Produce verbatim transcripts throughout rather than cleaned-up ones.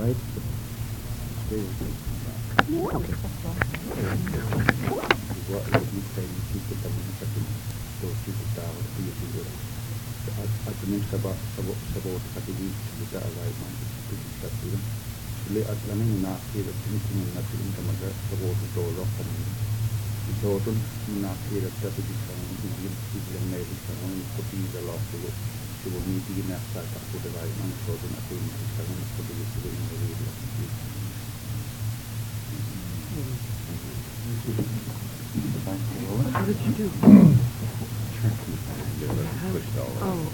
right? Okay. What let me say you keep it in second so keep it down to you to do at the next about about about at the week to the right man to start doing. Le at la nang na ke the thinking na to in the matter about to do rock and so to na ke the strategy kan in the in the kan ko ti the loss to to need to na start to the right man so to na to in the kan ko to the in the video. Thank you, Roland. What did you do? Oh.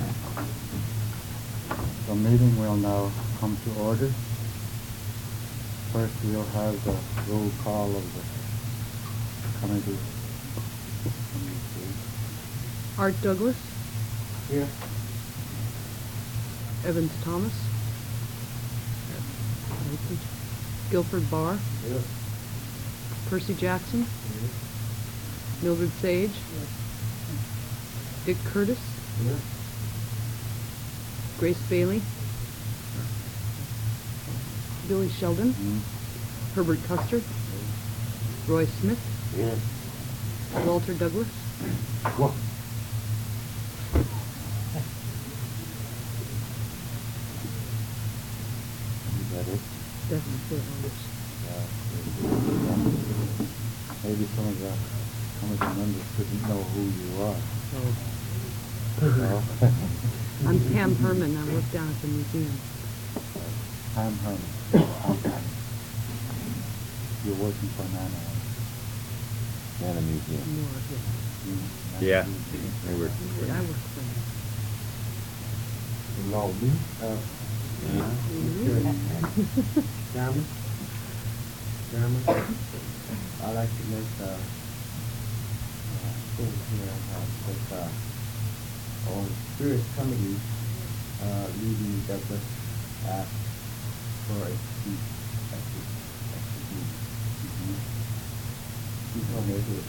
The meeting will now come to order. First, we'll have the roll call of the committee. Art Douglas. Here. Evans Thomas. Guilford Barr. Here. Percy Jackson. Here. Mildred Sage. Here. Dick Curtis. Here. Grace Bailey. Here. Billy Sheldon. Mm. Herbert Custer. Here. Roy Smith. Here. Walter Douglas. What? Is that it? Definitely others. Yeah. Maybe some of the some of the members didn't know who you are. Oh. So, I'm Pam Herman. I work down at the museum. Pam Herman. You're working for Nana. Nana Museum. More, yeah. Mm, Nana Yeah. Museum. They were. I work for them. Lobby. Uh, Chairman. Chairman. I like to make a uh, thing here uh, with uh, on Spirit Committee, uh, Lady Douglas asked for a seat at the at the meeting. She told me to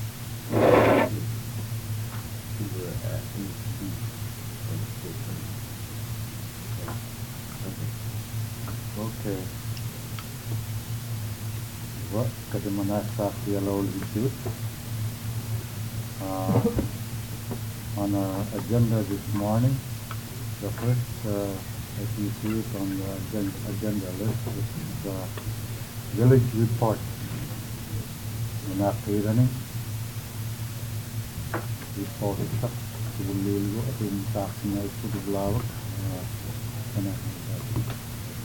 she were asking me to be on the Spirit Committee. Okay. Okay. What could the monastic yellow do? Uh, on our agenda this morning, the first, uh, as you see it on the agenda, agenda list, is the village report. And after evening, report is up to the little bit in talking out to the blower. And I think that.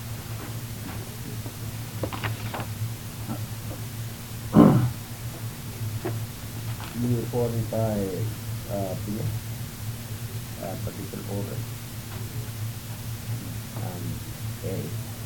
You reported by uh, P M, uh, particular order. Um, A.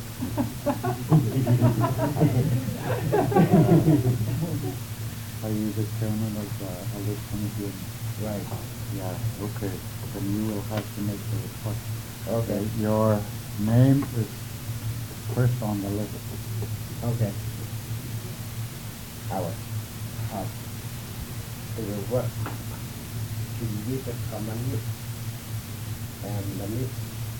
Are you the chairman of uh, of this committee? Right. Yeah. Okay. Then you will have to make the report. Okay. Your name is first on the list. Okay. Howard. Howard. It will work. To give a command and the list.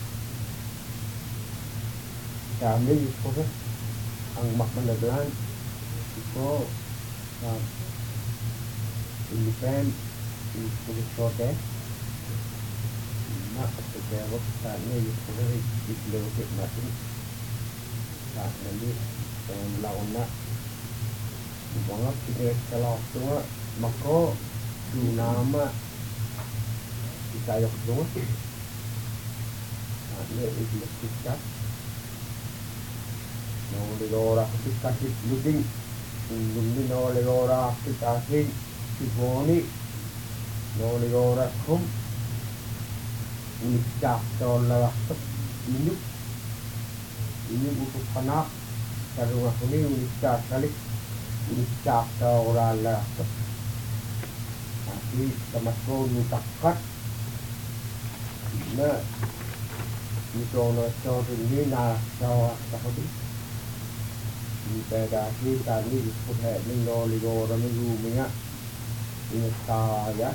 Kami ko ang makmalaglan ko sa independent pulisote na pagkakero sa niyo ko rin itlogit natin sa nali ang laon na mga pinagkalak ito mako dunama itayok doon at niyo itlogit ka no ligora kita kit looking lumni no ligora kita kit siboni no ligora kum unikta tola ini ini buku panak karunga kuni unikta kali unikta tola la tapi tamasko nutakat na ito na so ini na so tahodi Kita kita ni disebut ni lo ligo orang minggu minyak ini saya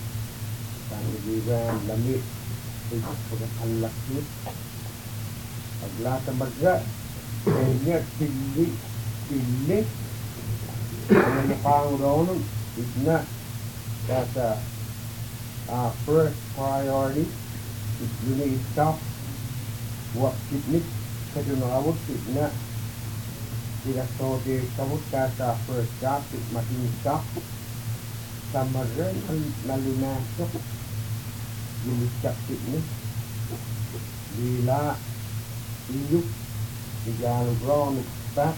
dan juga lamit disebut Allah tu Aglata marga, kaya pili, pili, and the pound on them is not, that's uh, our first priority. If you need to stop, what picnic, because you know, I would sit not, did I saw the cover, that's our first job, it must be stop. Some are running, nalina, you will stop picnic. Vila, Iyuk, Iyan Brown, Back,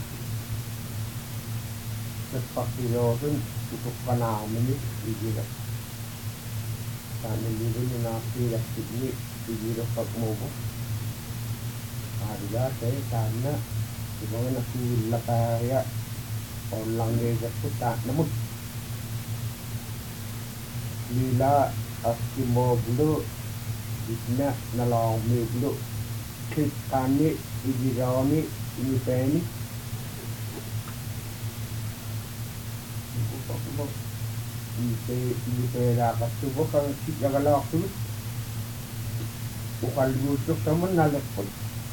the Pakirosan, itu panau minit, Ijira. Kami lirin ni napi dah picnic, Ijira pak mobo. Ada saya karena sebab nasi lapaya orang ni jatuh tak namun lila askimo bulu isna nalong mi bulu kit kani ijirani ini peni ini pe ini pe rapat tu bukan kit jaga lak tu bukan lucu sama nalek pun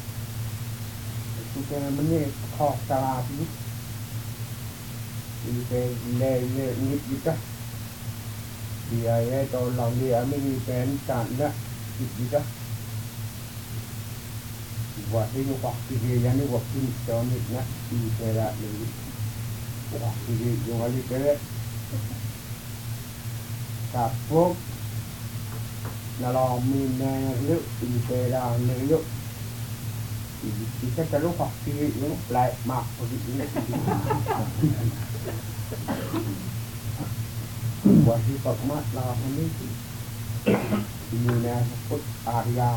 tu kena mana kau salah tu ini pe le le ni kita dia ya kalau orang dia ambil pen tanda kita buat ini waktu dia ni waktu ni tahun ni nak di perak ni waktu dia jual di perak kapok nalar mina lu di perak ni lu kita kalau waktu ni like mak begitu buat di pakmat lah ini ini nak put area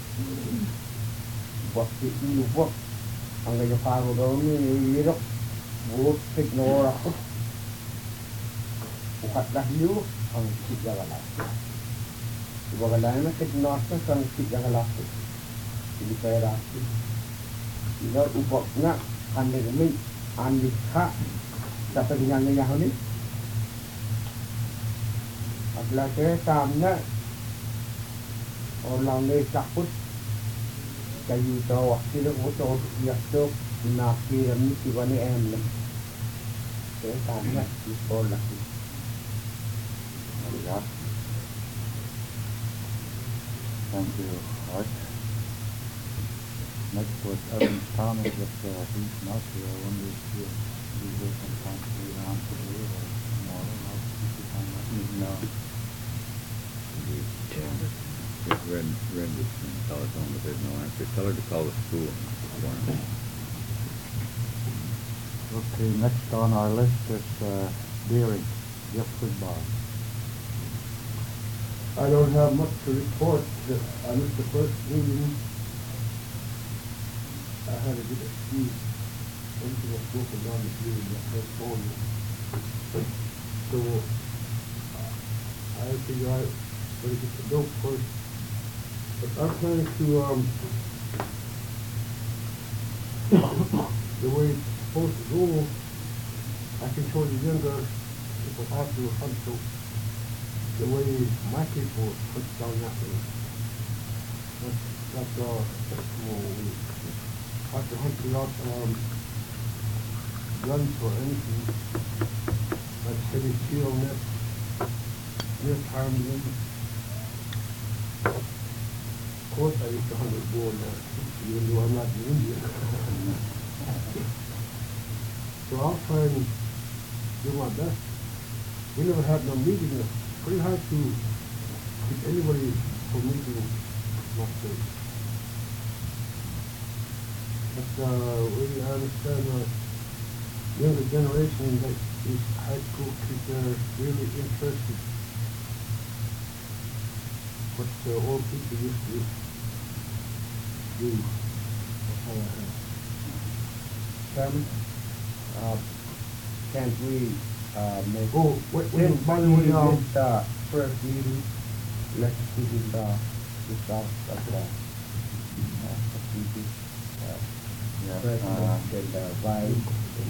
buat itu buat anggai jauh kalau ni ini buat teknologi aku buat dah you ang kita jalan buat lain nak teknologi ang kita jalan ini perak ini ubah nak anda kami anda hak dapat yang yang ni là cái tam đó orang ni takut kayu tahu kita foto dia tu nak kira ni siapa ni em ni cái tam đó di sekolah Alright. Thank you, Art. Next was Evan Thomas with uh, he's not here. I wonder if he'll be here sometime later on today or tomorrow. I'll see if he can let me know. Just read, read this in the telephone, but there's no answer. Tell her to call the school. Okay, next on our list is uh, Deering, Gifford Bar. I don't have much to report. I missed the first meeting. I had a good excuse. Everything was broken down the view in that first phone. So I figure out where to get the dope first. But I'm planning to, um, the way it's supposed to go, I can show the younger people how to hunt so the way my people hunt down that way. That's, that's, uh, that's more way. How to hunt without, um, guns or anything. Like heavy steel net, near time them. Of course I used to hunt with bow and arrow, even though I'm not an Indian. So I'll try and do my best. We never had no meeting. It's pretty hard to keep anybody from meeting much day. But uh, we understand the younger generation that these high school kids are really interested. What the old people used to do. That's all I have. Chairman, uh, can't we, uh, make... Oh, wait, wait, Since by the we way, um, missed, uh, first meeting, let's keep it, uh, this out of the, uh, meeting, uh, Yeah, president uh, and, uh, vice.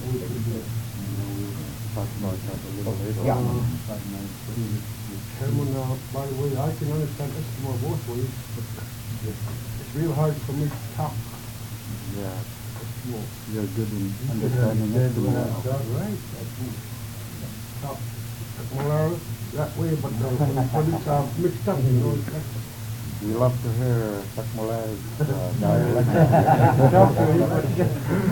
talk about that a little later. Yeah. on. Five minutes. Chairman, uh, by the way, I can understand Eskimo both ways, but it's real hard for me to talk Yeah, Well, you're good in you understanding understand Eskimo. what I've done, right? Top, Malawi, that way, but the police are mixed up, you know. We love to hear Sakmolai's uh, dialect. Talk to anybody.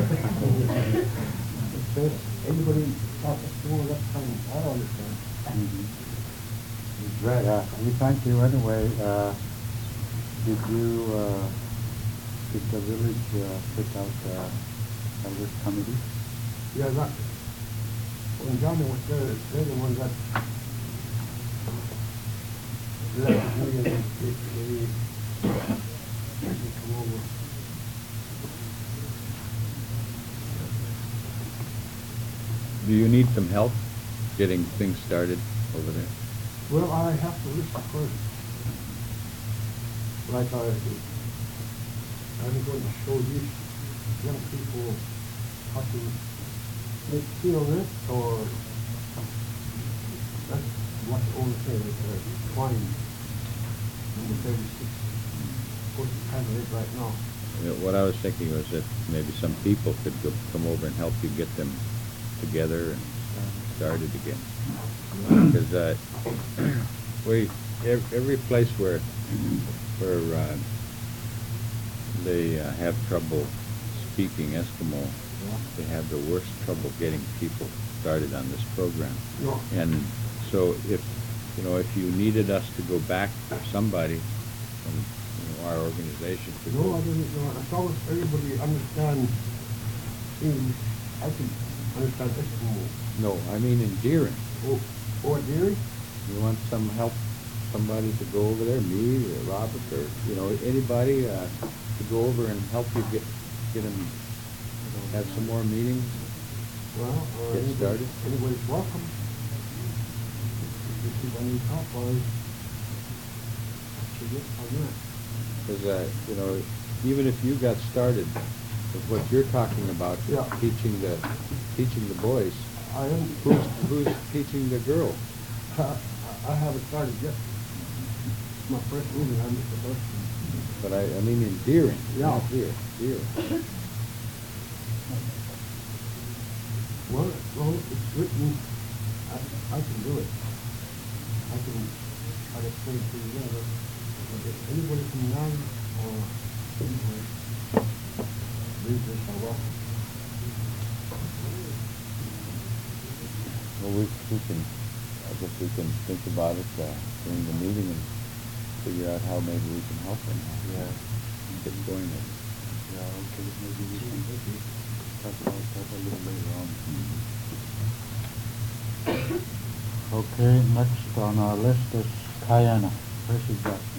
Says anybody talk to that kind, I don't understand. Mhm. Right, uh, we thank you anyway. Uh, did you, uh, did the village uh, pick out uh, elders committee? Yeah, that, when Johnny was there, they're the ones that elected me and they, they, they come over. Do you need some help getting things started over there? Well, I have to listen first. Like I, I'm going to show these young people how to make steel net or that's what the old thing is, uh, twine, number thirty-six. Of course, it's kind of it right now. You know, what I was thinking was that maybe some people could go, come over and help you get them together and started again. Because uh, we ev- every place where where uh, they uh, have trouble speaking Eskimo, they have the worst trouble getting people started on this program. No. And so if you know if you needed us to go back for somebody from you know, our organization to No, go, I didn't know. As long as everybody understands English, I can understand Eskimo. No, I mean in Deering. Oh, oh, dearie? You want some help, somebody to go over there, me or Robert or, you know, anybody uh, to go over and help you get, get them, have some more meetings? Well, uh, Get anybody- started. anybody's welcome. If you need help, I should look on that. Because, uh, you know, even if you got started with what you're talking about, Yeah. teaching the, teaching the boys, I am, who's, who's teaching the girls? I I haven't started yet. My first meeting, I missed the first one. But I, I mean in Deering. Yeah. Not here, Deering. Well, well, it's written, I, I can do it. I can try to explain it to you later. But if anybody from nine or anywhere, read this, I welcome. Well, we, we can, I guess we can think about it uh, during the meeting and figure out how maybe we can help them. Yeah. Get going there. Yeah, okay, maybe we can talk about that a little later on. Okay, next on our list is Kayana, Percy Jackson.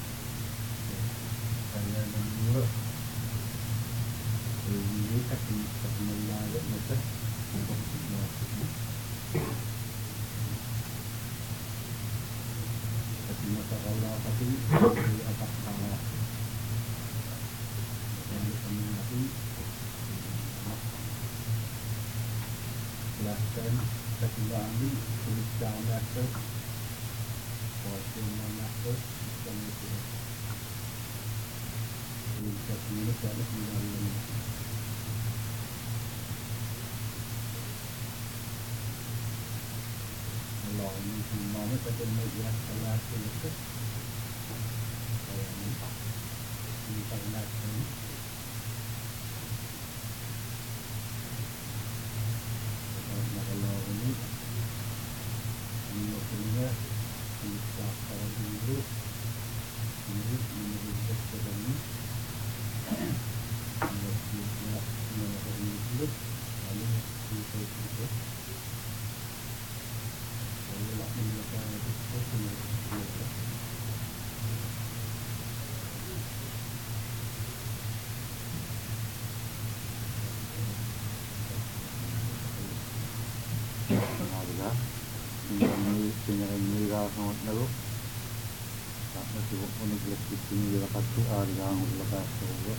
Ariga, tinggal ni tinggal ni ra sangat nago. Tak mesti unik lagi tinggal lakat tu ariga ang lakat tu.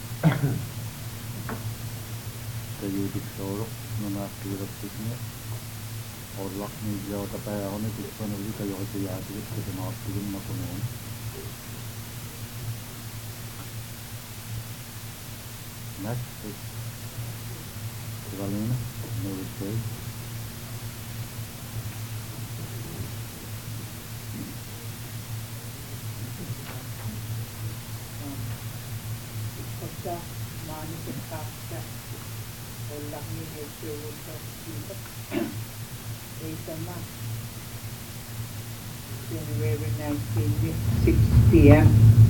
Kayu di sorok nama kirap tiknya. Orlak ni jauh tapi aku ni tu ni kayu itu ya itu kita nak turun nak konon. Next is Valina, Nova State. Koska maanikin kautta olla niin, että joudutaan siitä. Ei sama. January nineteen, six p m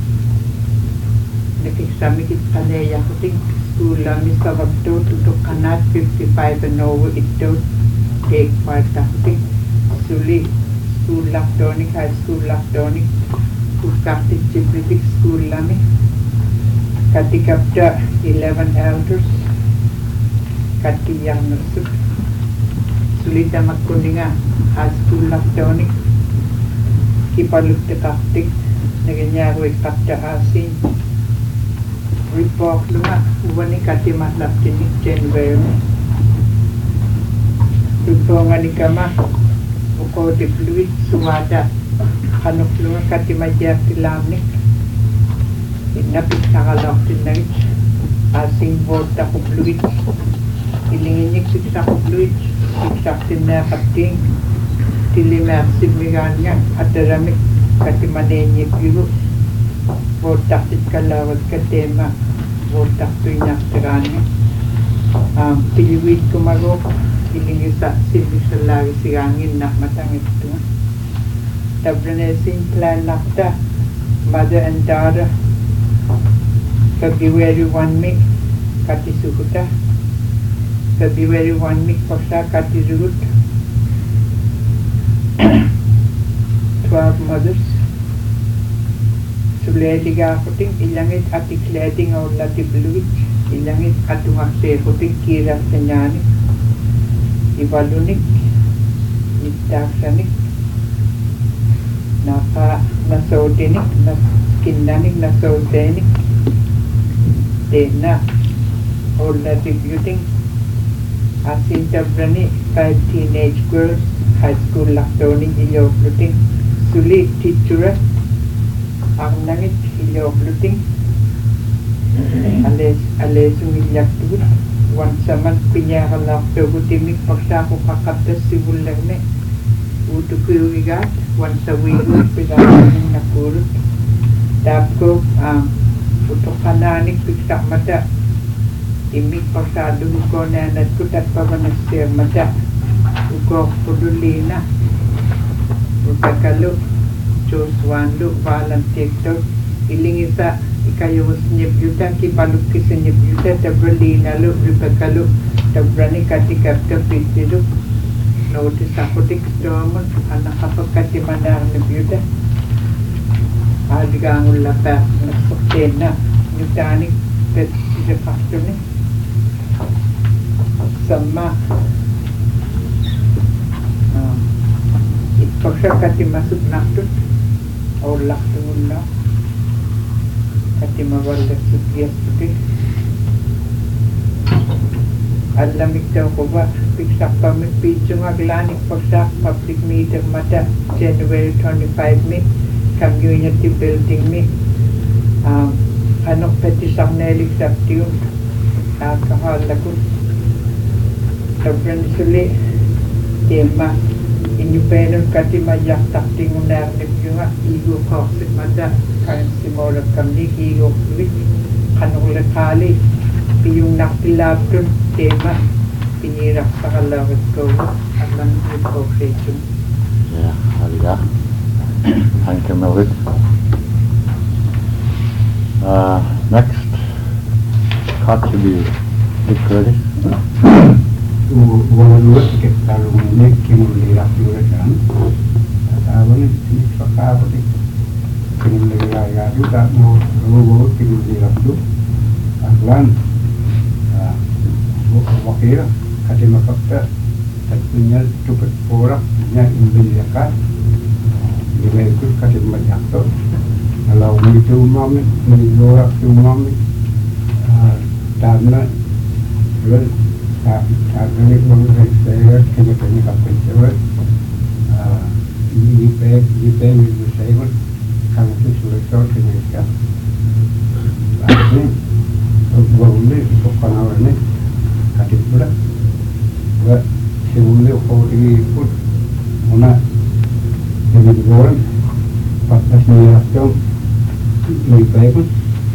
Nakiksamikit kaleya kuting skula mista waktu tutuk kanat fifty-five and over ito take part kuting suli school lakdonik high school lakdonik kukakti chipritik school lami katikapta eleven elders kati yang nusuk sulita magkuninga high school lakdonik kipaluk dekaktik naganyaroy kapta asin report luma uwani kati matlap tinik January tutonga ni kama uko dipluit suwada kanok luma kati majak tilamnik inapit nakalok tinagit asing vota kupluit ilinginik siksa kupluit siksa tinakapting tilimersib miganya adaramik kati manenyip yuru votak kalawat ka tema votak tuinak tirani um, piliwit kumagok ilingi sa sibisalagi sigangin nak matangit ito tabranesing plan nakta mother and daughter February one mi kati sukuta February one mi kosa kati sugut twelve mothers Sulediga kuting ilangit ati kleding o lati bluit ilangit atungakse kuting kiras tanyani ibalunik nitaksanik napa nasotinik naskinanik nasotenik dena o lati buting asin tabrani five teenage girls high school lakdoning ilo bluting suli teacher ang nangit hilyo bluting ales ales umilyak tugut wan saman pinyakalak tugut timik pagsako kakaptas sibulang utu kuyugigat wan sa wigot pinakaling nakurut tapko ang utok kananik piksak mata timik pagsado ko nanat ko tatpamanasir mata uko pudulina utakalo Joshua lu balan TikTok ilingi sa ikayos nyebyuta kipaluk kisa nyebyuta tabralina lu ripakalu tabrani katikapta pitilu notice ako tikdomon anak kapagkati manar nyebyuta adigangul lapa nasoktena nyutanik pet sisakakto ni sama ipaksa kati masuk naktut Allah tunggulah kati mawalak sukiyas putih alam ikaw ko ba piksak pamit pidsong aglanik pagsak public meeting mata January twenty-five mi community building mi um, anok petisang nelik sabtiyon alcohol lakot sabran suli tema independent kati majak takting unar nipyunga igo koksik mada kain simolak kamni igo kulit kanong kali piyung naktilabdun tema pinirak sa kalawat ko alam yung koksik Yeah, haliga. Thank you, Melvin. Uh, next, contribute Dick Curtis. Walua tiket talu ini kimuli rapi kan. Tahu ni ni fakar ni kimuli ya juga mau walua kimuli rapi. Aglan, ah, wakil kadi makapta terpunya cukup porak yang imbili kan. Dia ikut kadi banyak tu. Kalau itu mami, ini orang tu mami, tanah, well. Karena mengenai saya kena kena kapan saya, ini peg ini peg itu saya pun kalau tu sudah tahu kena ikat. Ini Al-Bawli untuk kanal ini hadir pula. Wa sebelumnya kau ikut mana jadi orang empat belas miliar jam lebih baik pun.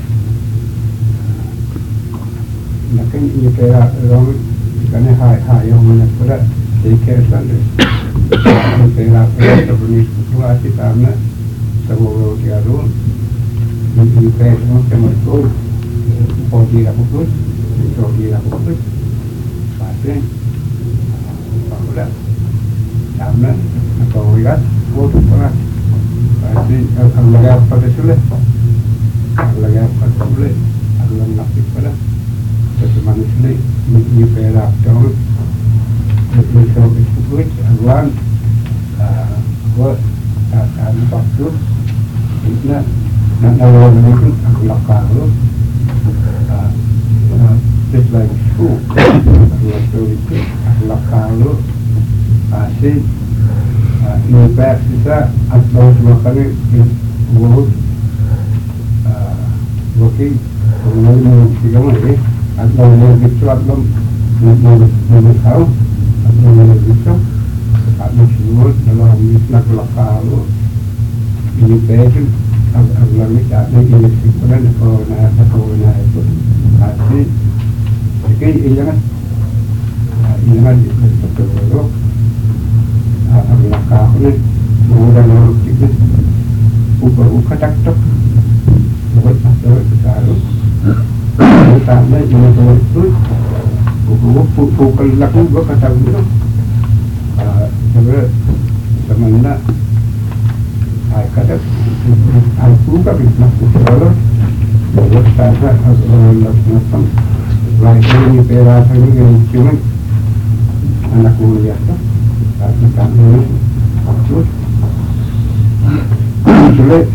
Mungkin ini kayak orang karena hai hai yang mana pula jadi kayak sana. Kayak kayak terpenuhi situasi karena sebuah dialog ini kayak semua kemerdekaan. Kalau dia putus, kalau dia putus, pasti apabila karena kalau lihat putus pernah pasti akan lagi pada sulit, akan lagi pada sulit, akan lagi pada sesuatu sulit, ini perak tahun, ini soal itu awan, buat akan putus, ini nak awal itu akan lakar. Uh, just like school, kalau asing universitas atau makanya work working kemudian tiga mana atau yang itu atau mau tahu atau yang itu atau semua dalam bisnis kalau universitas agar kita ada ini sebenarnya kalau nak kalau nak itu asli jadi jangan jangan betul betul agar kalau ni mudah orang kita ubah ubah tak tak buat apa kalau kita ni jangan terus terus ubah pukul laku ubah kata begitu sebenarnya sebenarnya kata aku kan masuk sekolah buat saya orang lain lain ini perak ini cuma anak kuliah tu tapi kami terus sulit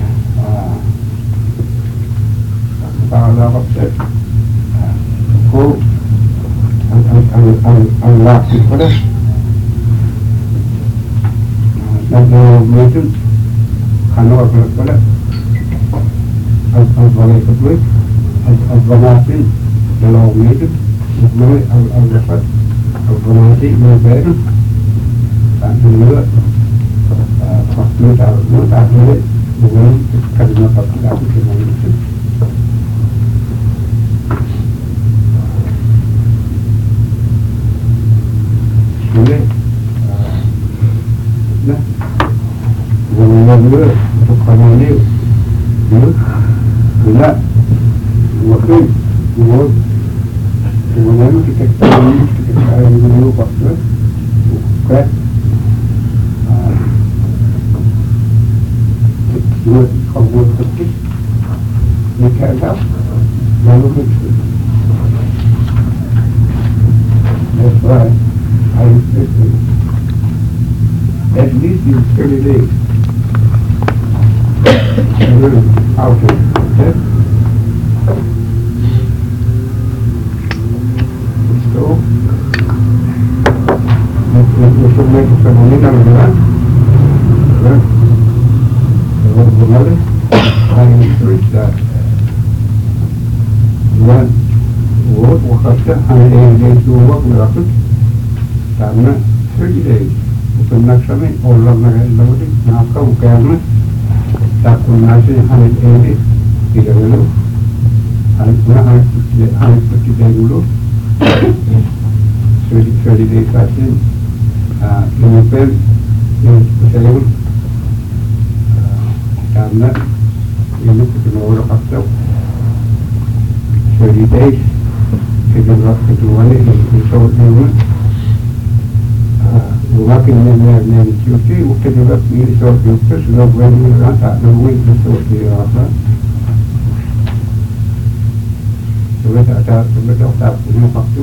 kalau apa aku Allah pada dan begitu kalau pada al-Bawli kedua al-Bawli dalam itu mulai al-Rafat al-Bawli berbaru dan juga faktor tahu tahu dengan kerja faktor aku dengan itu mulai nah Bukan dulu untuk kamu ini, dulu, bila waktu buat kemudian kita tahu kita tahu dulu waktu bukan buat kamu terus nikah tahu lalu itu that's why I at least in thirty days. Learn how to okay? So we should make some money out of that. Right? So what I encourage that. One work waktu hanya days to work merapat karena thirty days. Bukan nak sampai orang nak lalu nak kau kerana takut nasi hanya ini tidak dulu hanya hanya hanya seperti dulu sudah sudah dikasih lebih pen yang saya karena ini kita orang pasal sudah days kita buat kedua ni kita dulu Makin banyak yang cuci, mungkin juga pilih soal juga sudah banyak rata, namun soal dia apa? Sudah tak ada, sudah tak ada punya waktu.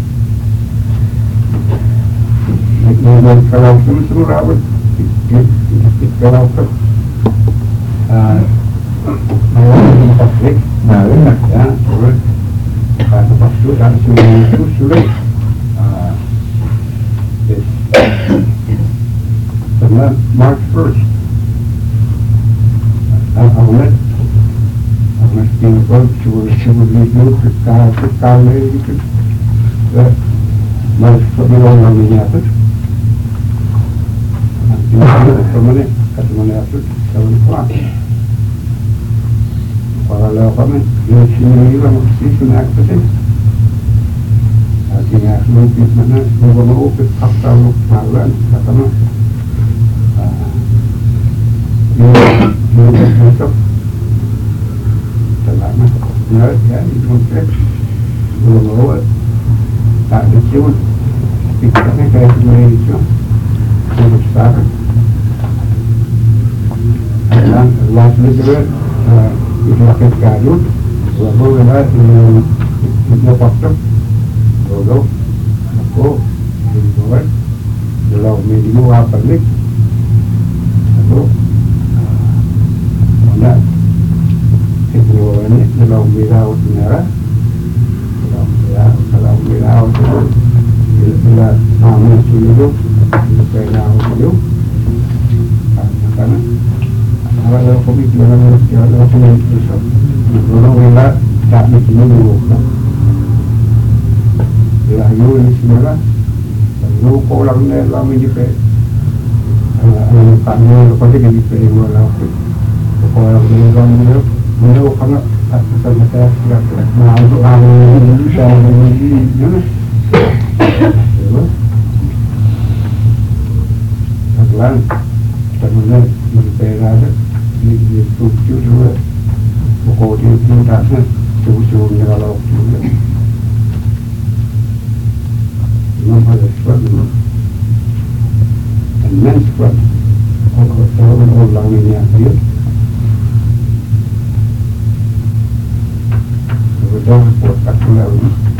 Dan kalau semua rawat, kalau tak, malah di pabrik, malah ya, sudah kalau waktu dan semua itu sudah. Karena March first, I'll let, I'll let people to civil youth to start to come in. Mas sebelum namanya apa? Kemana? Kemana apa? Tahun depan. Kalau kami di sini juga masih sudah aktif. Artinya mungkin mana mau mau ke pasal malam katakan. Ini besok. Selama benar ya itu mungkin mau mau tak dicium. Pikirannya kayak sebenarnya itu untuk sekarang. Dan last juga itu pakai kado, lalu ada itu faktor, lalu aku dibuat dalam media apa nih, lalu ada itu ini dalam media utara, dalam media dalam media utara. Bila kami hidup, kita hidup, karena kalau kami dalam jalan kami itu, kalau bila tak dihidup, bila hidup ini semula, kalau orang ni lama juga, kami lepas itu kita hidup lagi, kalau ni orang hidup, hidup kerana asal kita tidak mahu kami hidup sama ini. Setelah terminal berperada di tujuh dua pokok di puncaknya jauh-jauh kalau juga belum ada sebab dan men sebab kalau tahun ulang ini akhir sudah buat akulah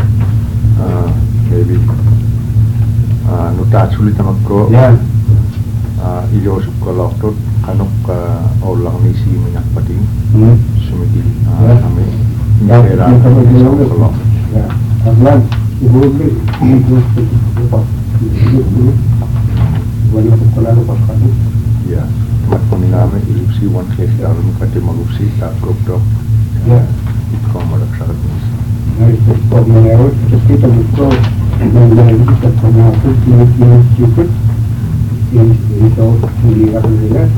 maybe uh, nuta sulit sama ko ya iyo kalau tu kanok orang misi minyak pating semedi kami ya kalau ya aslan ibu beli ibu apa ibu banyak sekolah lepas kami ya tempat kami nama ilusi one case dalam kata manusia tak grup ya itu kau malah sangat misi. Nah, itu pemeliharaan kita butuh menjadi kita pengatur yang cukup yang itu melihat melihat.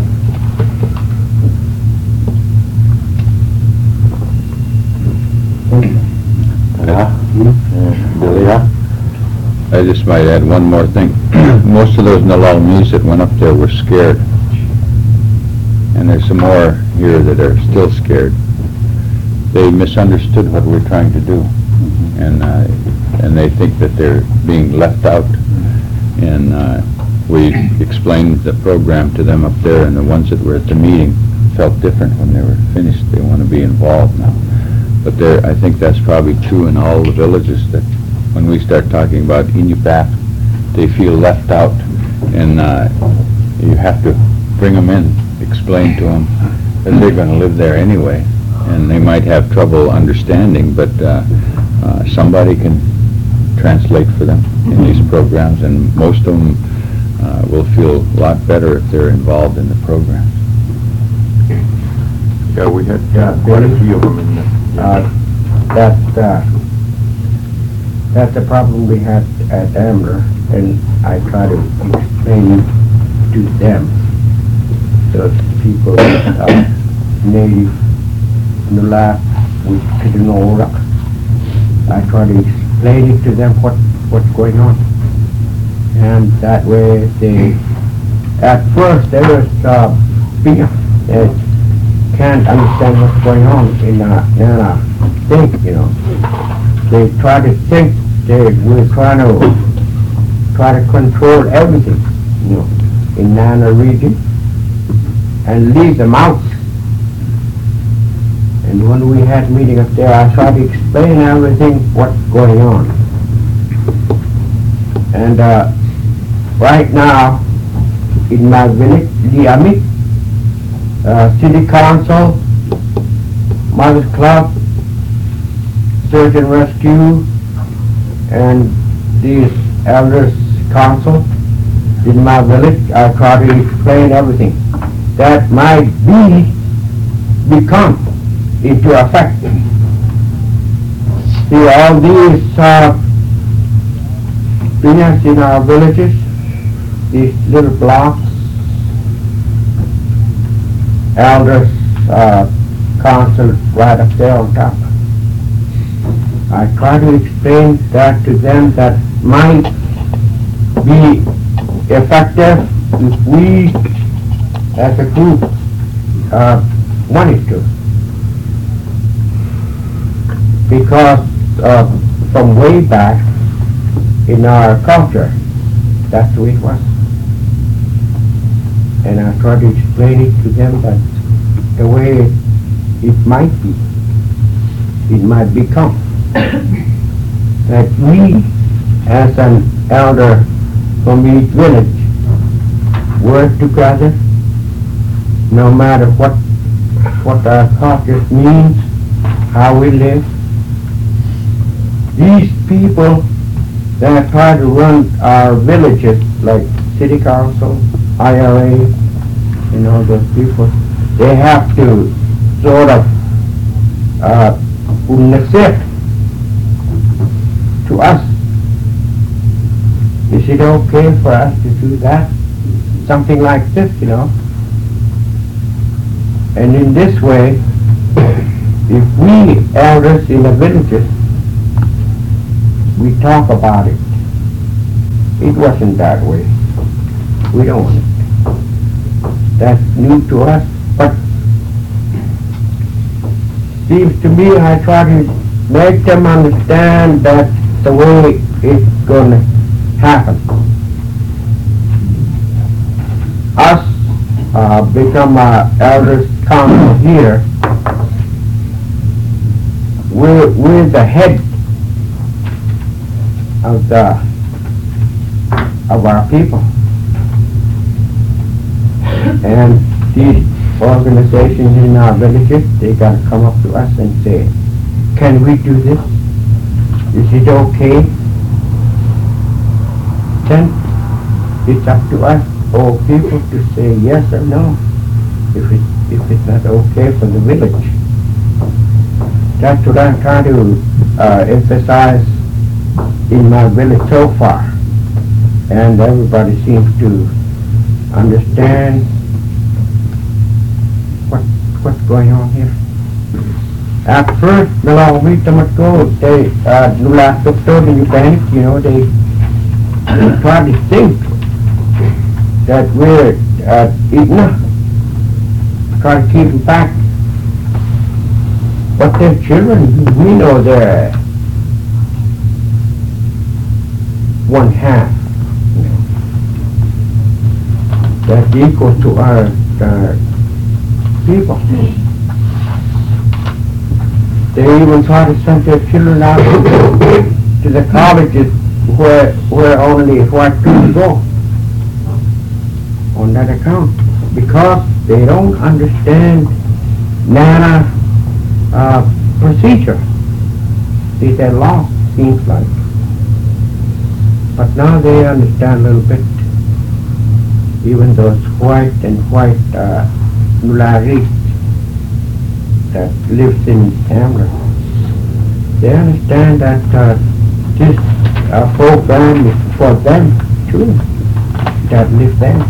Yeah. I just might add one more thing. Most of those Nalalamis that went up there were scared, and there's some more here that are still scared. They misunderstood what we're trying to do, mm-hmm. and uh, and they think that they're being left out. Mm-hmm. And uh, we explained the program to them up there, and the ones that were at the meeting felt different when they were finished. They want to be involved now. But there, I think that's probably true in all the villages, that when we start talking about Inupiaq, they feel left out, and uh, you have to bring them in, explain to them that they're going to live there anyway. And they might have trouble understanding, but uh, uh, somebody can translate for them in these programs, and most of them uh, will feel a lot better if they're involved in the program. Yeah, we had yeah, quite a few of them in the, uh, that, uh, that's the problem we had at Amber, and I try to explain to them, those people that are native Nula with Kidinora. I try to explain it to them what what's going on, and that way they, at first they were uh, fear, they can't understand what's going on in a, in a think, you know. They try to think they we're trying to try to control everything, you know, in Nana region, and leave them out. And when we had meeting up there, I tried to explain everything, what's going on. And uh, right now, in my village, the Amit, uh, City Council, Mother's Club, Search and Rescue, and the Elders Council in my village, I try to explain everything. That might be, become into effect. See, all these uh, peanuts in our villages, these little blocks, elders, uh, council right up there on top. I try to explain that to them that might be effective if we as a group uh, wanted to. Because uh, from way back in our culture, that's the way it was. And I try to explain it to them that the way it might be, it might become. That we, as an elder from each village, work together, no matter what what our culture means, how we live. These people that try to run our villages, like city council, I R A, and all those people, they have to sort of uh, accept to us. Is it okay for us to do that? Something like this, you know. And in this way, if we elders in the villages, we talk about it. It wasn't that way. We don't want it. That's new to us. But seems to me I try to make them understand that the way it's going to happen. Us uh, become our elders council here. We're, we're the head of the of our people, and these organizations in our villages, they got to come up to us and say, can we do this? Is it okay? Then it's up to us, old people, to say yes or no, if it if it's not okay for the village. That's what I'm trying to uh, emphasize in my village so far, and everybody seems to understand what what's going on here. At first, the long week ago, they uh, last October in panic, you know, they, they try to think that we're uh, ignorant, try to keep them back. But their children, we know they're one half. You know. That's equal to our, our people. They even try to send their children out to the colleges where where only white people go on that account, because they don't understand Nana uh, procedure. See, their law seems like. But now they understand a little bit. Even those white and white uh, Nularis that lives in Tamra, they understand that uh, this uh, program is for them too, that live there.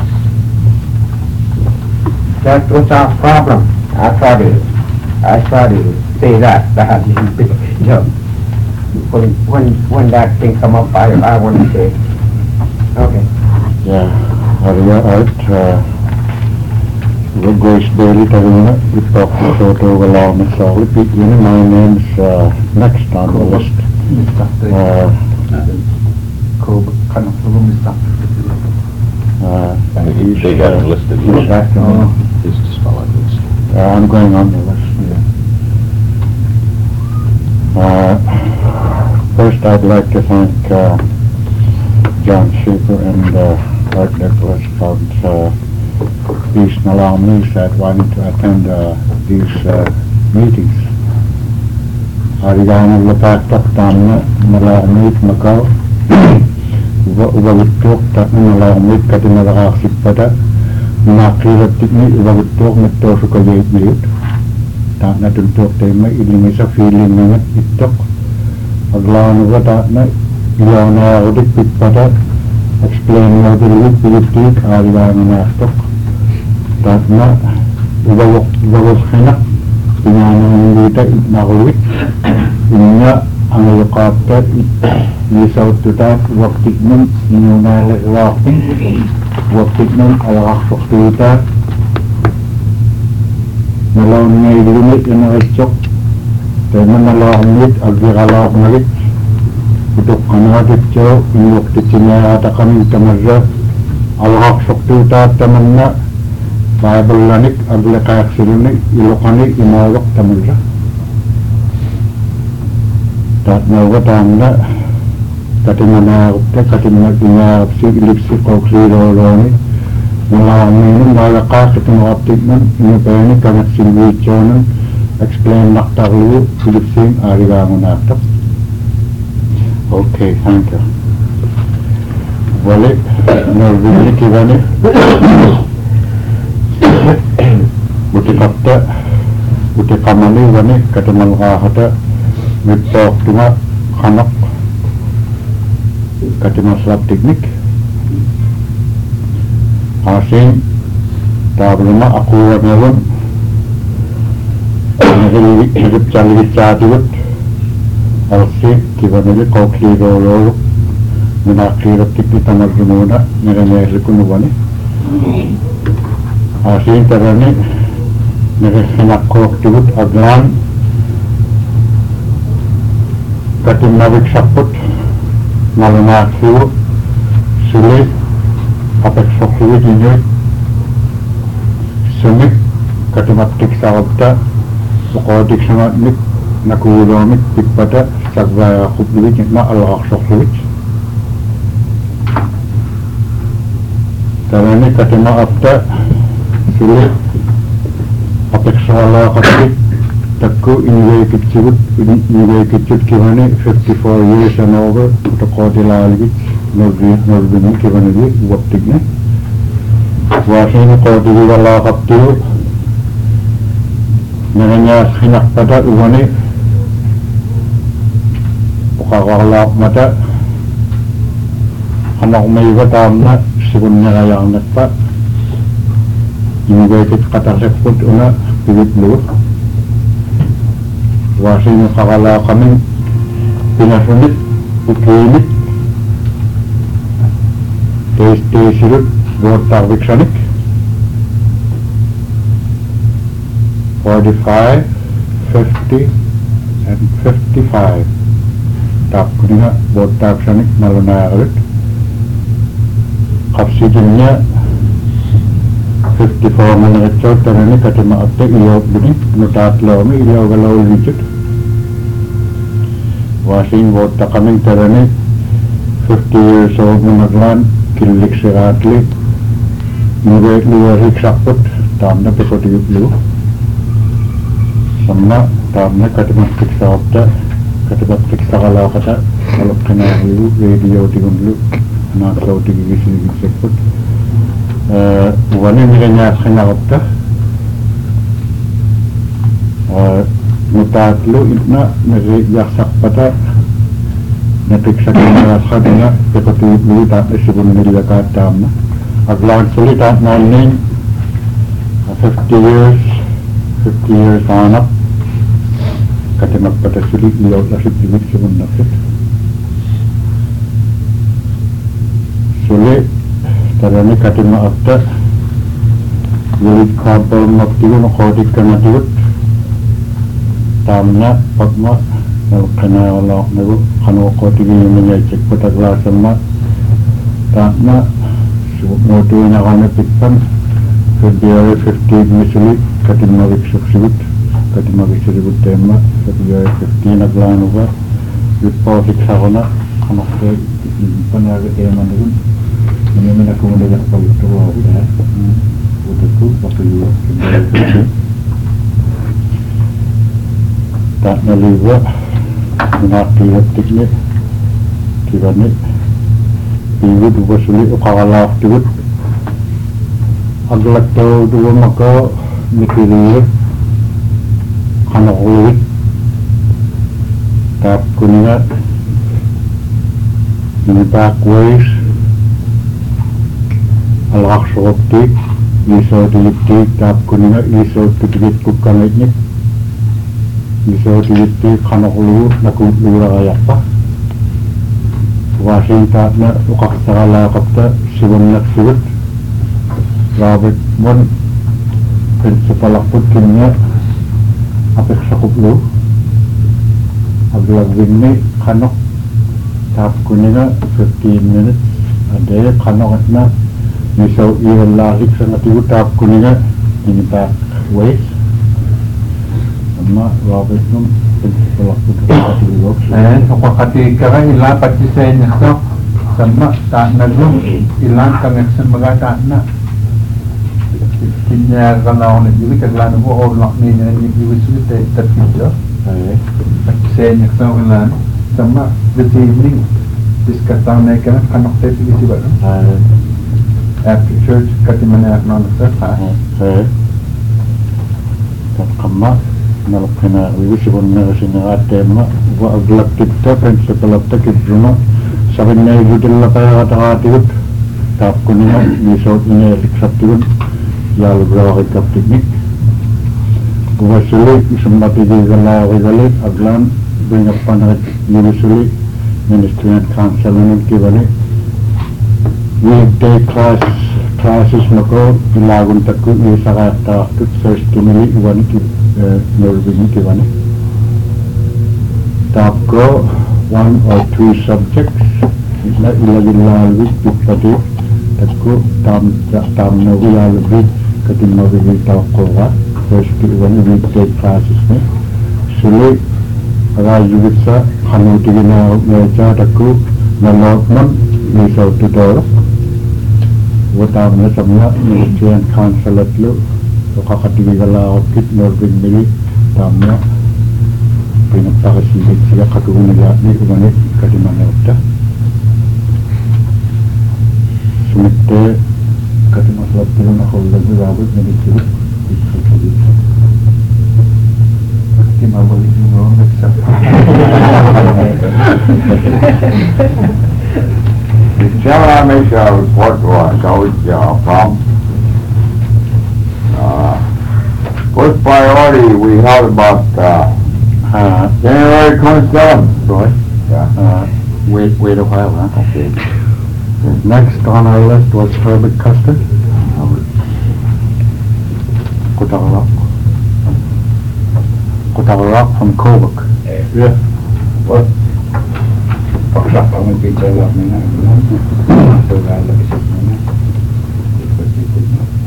That was our problem. I try to, I try to say that, that you know, when, when, when that thing come up, I, I want to say, okay. Yeah, Arya Art, Grace Bailey, Taruna, we talked to Toto Galam, so repeat, you know, my name's uh, next on the list. Uh, uh, They got it listed. He's to spell it list. Uh, I'm going on the list. Yeah. Uh, first, I'd like to thank uh, John Schaefer and uh, Art Nicholas from uh, East Nalamese that wanted to attend uh, these uh, meetings. Arigana Lapatak Tamna Nalamese Macau. Ubagutok tak Nalamese Katinarasik pada Nakirat Tikni Ubagutok Metosukayit Biut. tak na tuntuk tema ilingi sa feeling nangat itok aglaan uga tak na ilaw na udik pitpada explain mo dulu pitik alilang na itok tak na ubawak ubawak hinak pinanang dita nakulit inya ang lukapta isaw tutat wakti nun inunalik wakti wakti nun alakasok tutat nalaw nga ilimit yung nakitsok tayo nalaw nit agiralaw ngalit udok kanadik tiyo yung wakti sinayata kaming tamarza alakasok tutat taman na Bible lanik aglakayak siluni ilokani imawak tamarza tak nawa tanda katimana ukte katimana tingarap si ilipsi koksi loloni Malamin malaka ketemu optik man ini bayani kangat silwi chonan explain naktar lu Philipsing ariwangun naktar. Okay, thank you. Boleh norvili kibane buti kapta buti kamali wane ketemu ahada mitok tuma kanak ketemu slap teknik asing tabluma aku warnawon nahili hidup cali cadiwat alsi kibanili kokli rololo menakhirat tipi tamar gimuna niranyahli kunuwani asing tarani nirihinak koktiwut aglan katim nabik saput nalunakhiwu sulit apek sokhiwi dinyoy sumik katimatik sa obta mukodik sa nik nakulomik tikpada sagbaya kubliwit nikma alak sokhiwit tarani katima obta sulit apek soala katik takku inway kitchut inway kitchut kivane fifty-four years and over utakotila aligit Norbin Norbin kivane di waktignya wasin kotili wala kaptiu nanya hinak pada uwane ukakalap mata anak may batamna sigunnya yang nakpa inway kit kata sekut una pilit lu wasin kakala kami pinasunit ukilit tes tes sirut buat tarbik sanik forty-five, fifty and fifty-five tak kuninga buat tarbik sanik naluna alit kapsidinnya fifty-four menit cot tarani katima atte iyo bini nutat lawmi iyo galaw lijut wasing buat takaming tarani fifty years old menaglan kilik seratli nure luar hiksaput tamna pekoti lu sama tamna katimat kiksa opta katimat kiksa kala kata kalau kena lu radio tigun lu anak kau tiga gisi gisi sekut wane miranya kena opta mutat lu itna meri yaksak pada natik sakina rasanya seperti dulu tak disebut media kata na aglan sulit tak morning fifty years fifty years anak kata nak pada sulit dia nasib dimit sebun nasib sulit tarani kata nak ada sulit kabel maktiun kodik kena diut tamna patma kena Allah nabu kanu koti ini menyajik pada gelas sama tak na modu yang kami pikirkan Februari fifteen misli katim mawik suksibut katim mawik suksibut tema Februari fifteen aglaan uga yupo siksa kona kanu kaya panaga tema nagun ini mana kemudian kalau itu udah udah tu waktu itu Februari fifteen tak naliwa menaki optiknya kibane ibu dua sulit ukakalaf tiwut aglak tau dua maka mikirir kanokulit tap kuninga in the back ways alak sokti iso dilipti tap kuninga iso tudikit kukangitnik iso dilipti kanokulit nakulura kayakpa wasinta na ukaksakala kapta siwan naksiwit Robert Mon principal akut kimnya apek sakuplu aglagwin ni kanok tap kuninga fifteen minutes ada kanok at na misaw iwan lasik sa natigo tap kuninga in back ways sama Robert Mon principal akut katigo eh wakati kara ila pati sa inyo to sama ta naglo ilan connection mga ta na kinya kalau nak jadi kaglan ko orang ni ni ibu sudah terpijak eh saya nak tahu lah sama this evening discussing nak kan anak tadi di sini eh after church kati mana nak nak tak eh tap kama nalapina wiwisibon na singa tema wa aglak kita principal of the kidruna sabin na idudilla kaya kata-katigut tap kuninga nisot na eksaktigun yal brawa kaptiknik buwasuli isumati di gala wigali aglan bring up panat nilusuli ministry and council and kibani weekday class classes mako ilagun takku isakata tut sestimuli iwani ki nolbini kibani tapko one or two subjects ila ilagin lalwit pipati takku tam tam nawi lalwit katin mabibitaw ko ka first kiwan weekday classes ni suli rajugit sa kanuti gina meja takku nalokman misaw tudor watam na samla ministry and council at lo kakatigigalakot kit norbin mili tamya pinagpakasigit siya katuunila ni umanit katimanota sumite kati masalah film aku lagi rabut jadi kiri itu kiri kati masalah itu orang bisa Shall I make a report to our college uh, from uh, first priority we held about uh, uh, January twenty-seventh, right yeah. uh, wait wait a while huh? Okay. Next on our list was Herbert Custer. Kutagarok. Kutagarok from Kobuk. Yeah. What? Paksa kami bicara mana? Segala kisah mana? Seperti itu.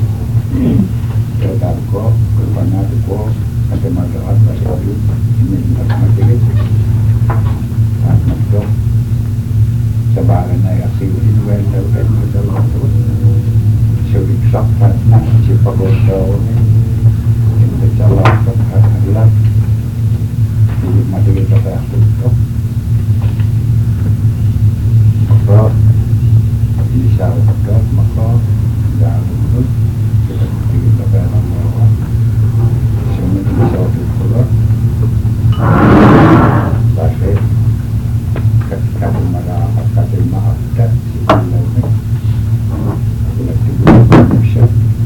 Kita ko, kerana ko, ada masalah pasal ini tidak mati. Tak mati. Sebagai naik aksi ini well dan dalam tu sulit sakit nak cepat berdau ini berjalan pada hadirat di mati kita terus tu maka bisa kita maka dan itu kita kita dalam melawan semua bisa diulang sampai ketika mereka kata maaf dan sebagainya, kita tidak bisa.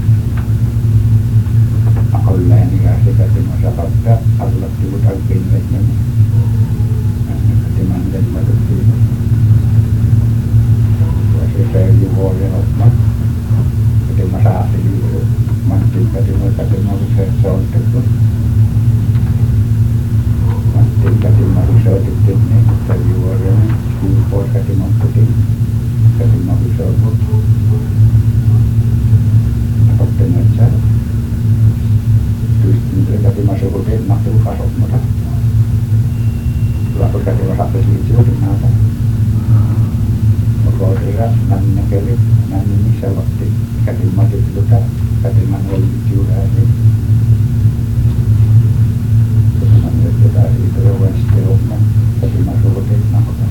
Aku lain juga kata masyarakat tak, Allah tidak akan lainnya. Kata mana dan mana tu. Saya juga orang orang, kata masyarakat juga mesti kata kata masyarakat seorang terus. Mesti kata masyarakat terus ni, saya juga orang Import kati mamputin, kati mabisabot. Dapat dengan cara, terus ini kati masabotin, nak tu kasut mata. Lalu kati masak bersih dengan apa? Maka dia nan nakeli, nan ini sabati, kati mati luka, kati manual juga ni. Terus mana kita itu west Eropa, kati masabotin nak apa?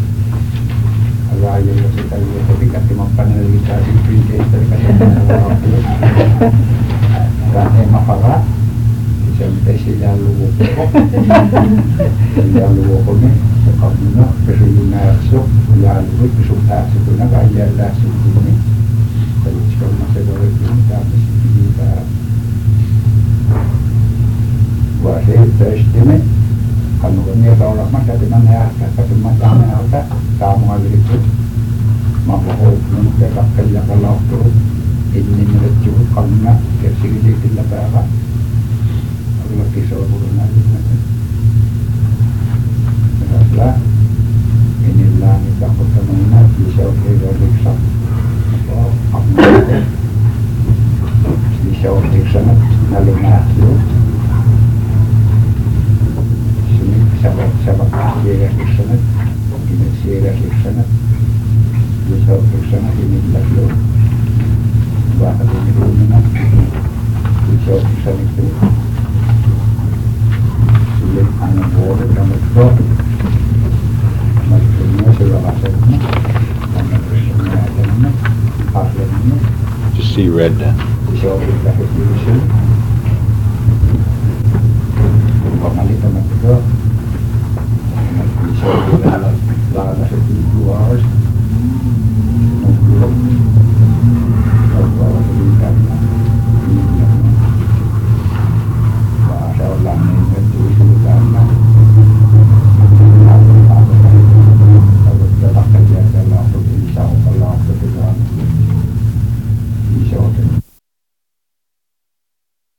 Raya kita lihat tapi kati makan lagi cari prinsip dari kati makan dan emak para Sampai sila luwo ko. Sila luwo ko ni. Sa kamuna, kasi yung nasok, lalo ko, suta sa ko na, kaya lasok ko ni. Talis ko masagot yun, tapos hindi ka. Wasi, Thursday ni. Kanu ko niya raw lang, dati man na yata, kasi matama na yata, tama nga dito. Mapahog nung kaya kalak ko. Ini menurut juga karena kesini tidak berapa. Allah kisah burung lagi nanti. Teruslah inilah kita pertemuan bisa kita riksa. Oh, apa? Bisa riksa lalu masuk. Sini sahabat sahabat dia riksa. Ini saya riksa. Bisa riksa ini lalu. Bahkan ini rumahnya bisa bisa itu sulit anak bodoh dan itu maksudnya sudah asalnya anak bersama dengan asalnya Just see red then. bisa kita itu